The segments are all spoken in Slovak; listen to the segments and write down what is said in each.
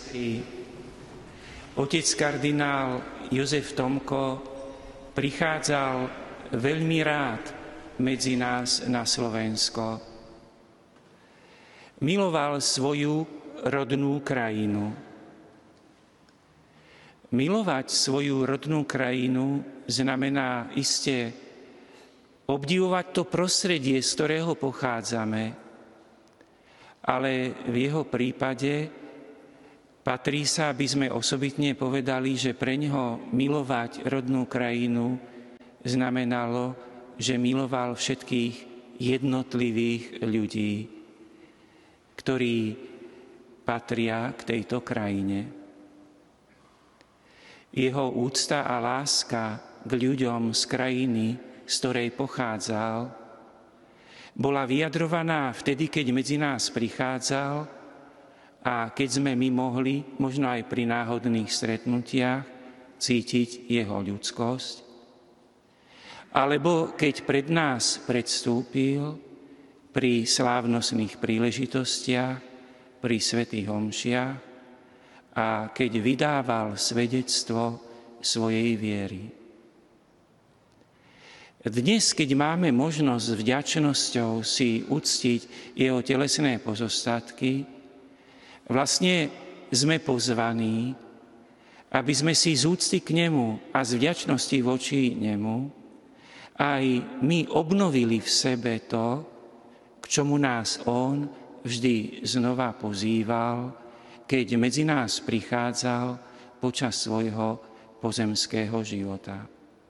sestry, otec kardinál Jozef Tomko prichádzal veľmi rád medzi nás na Slovensko. Miloval svoju rodnú krajinu. Milovať svoju rodnú krajinu znamená iste obdivovať to prostredie, z ktorého pochádzame, ale v jeho prípade patrí sa, aby sme osobitne povedali, že pre neho milovať rodnú krajinu znamenalo, že miloval všetkých jednotlivých ľudí, ktorí patria k tejto krajine. Jeho úcta a láska k ľuďom z krajiny, z ktorej pochádzal, bola vyjadrovaná vtedy, keď medzi nás prichádzal a keď sme my mohli, možno aj pri náhodných stretnutiach, cítiť jeho ľudskosť. Alebo keď pred nás predstúpil pri slávnostných príležitostiach, pri svätých omšiach a keď vydával svedectvo svojej viery. Dnes, keď máme možnosť s vďačnosťou si uctiť jeho telesné pozostatky, vlastne sme pozvaní, aby sme si z úcty k nemu a z vďačnosti voči nemu aj my obnovili v sebe to, k čomu nás on vždy znova pozýval, keď medzi nás prichádzal počas svojho pozemského života.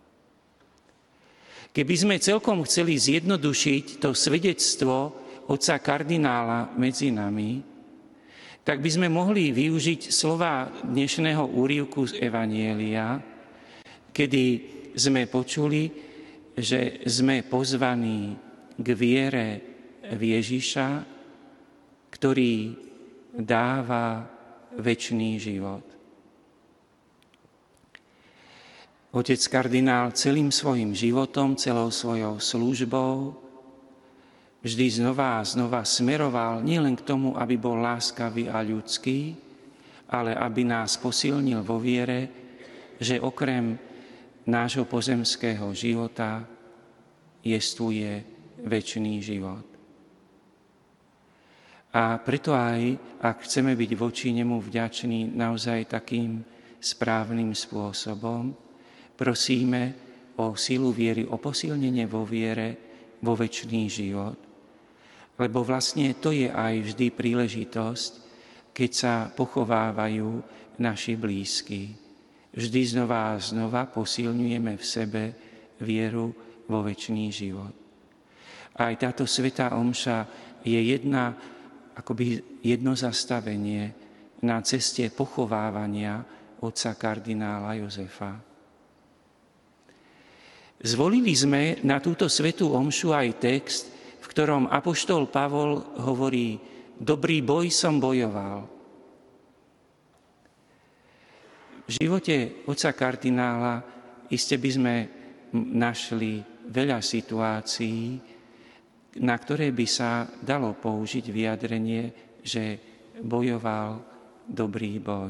Keby sme celkom chceli zjednodušiť to svedectvo otca kardinála medzi nami, tak by sme mohli využiť slova dnešného úryvku z Evanjelia, kedy sme počuli, že sme pozvaní k viere v Ježiša, ktorý dáva večný život. Otec kardinál celým svojim životom, celou svojou službou vždy znova a znova smeroval nielen k tomu, aby bol láskavý a ľudský, ale aby nás posilnil vo viere, že okrem nášho pozemského života jestvuje večný život. A preto aj, ak chceme byť voči nemu vďační naozaj takým správnym spôsobom, prosíme o silu viery, o posilnenie vo viere, vo večný život. Lebo vlastne to je aj vždy príležitosť, keď sa pochovávajú naši blízki. Vždy znova a znova posilňujeme v sebe vieru vo večný život. Aj táto svätá omša je jedno zastavenie na ceste pochovávania otca kardinála Jozefa. Zvolili sme na túto svätú omšu aj text, v ktorom apoštol Pavol hovorí: dobrý boj som bojoval. V živote otca kardinála iste by sme našli veľa situácií, na ktoré by sa dalo použiť vyjadrenie, že bojoval dobrý boj.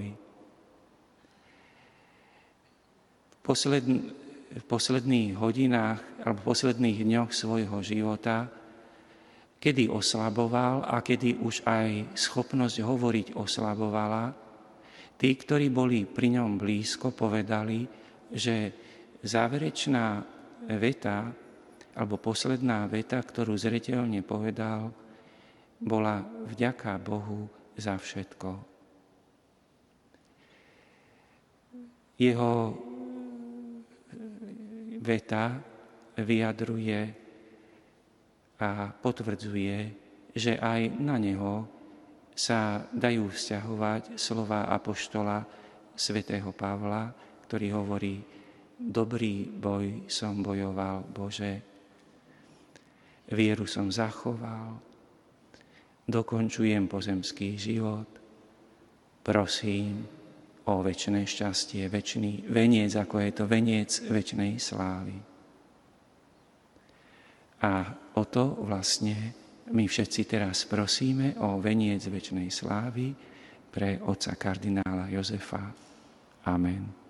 V posledných hodinách alebo v posledných dňoch svojho života, kedy oslaboval a kedy už aj schopnosť hovoriť oslabovala, tí, ktorí boli pri ňom blízko, povedali, že záverečná veta alebo posledná veta, ktorú zreteľne povedal, bola vďaka Bohu za všetko. Jeho veta vyjadruje a potvrdzuje, že aj na neho sa dajú vzťahovať slova apoštola svätého Pavla, ktorý hovorí: dobrý boj som bojoval, Bože, vieru som zachoval, dokončujem pozemský život, prosím o večné šťastie, večný veniec, ako je to veniec večnej slávy. A o to vlastne my všetci teraz prosíme, o veniec večnej slávy, pre otca kardinála Jozefa. Amen.